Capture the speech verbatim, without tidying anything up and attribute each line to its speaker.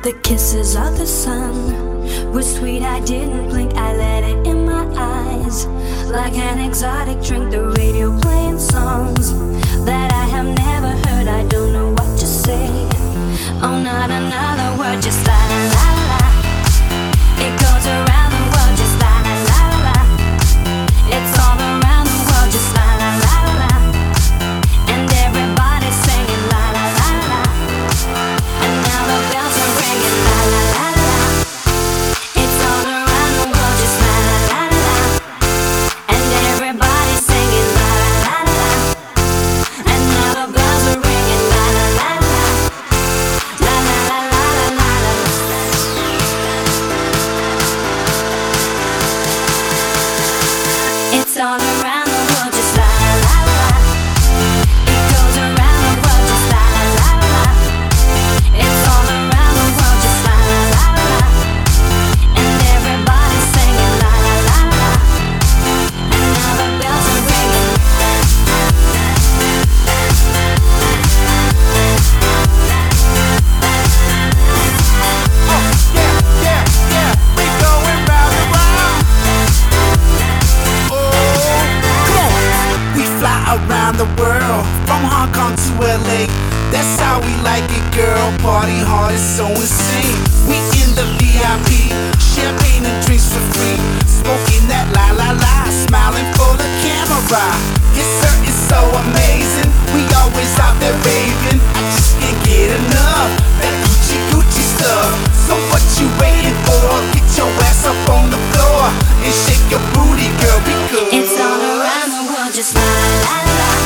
Speaker 1: The kisses of the sun were sweet, I didn't blink, I let it in my eyes. Like an exotic drink, the radio playing songs that I have never heard, I don't know what to say. Oh, not another word, just la la la la. It goes around the world, just la la la la. It's all around the world, just la la la la. And everybody's singing la la la la. And now the bells are ringing la la la la. It's all around the world, just la la la la. And everybody's singing la la la la. And now the bells are ringing la la la la. La la la la la la la. It's all around the world, just la la la la. It goes around the world, just la la la la. It's all around the world, just la la la la. And everybody's singing la la la la. And now the bells are ringing.
Speaker 2: Oh, yeah, yeah, yeah, we going round and round. Oh, come on. We fly around the world, from Hong Kong to L A. That's how we like it, girl. Party hard, it's so insane. We in the V I P, champagne and drinks for free. Smoking that la la la, smiling for the camera. Yes sir, it's so amazing. We always out there raving. I just can't get enough that Gucci Gucci stuff. So what you waiting for? Get your ass up on the floor and shake your booty, girl, because
Speaker 1: It's all around the world, just la la la la.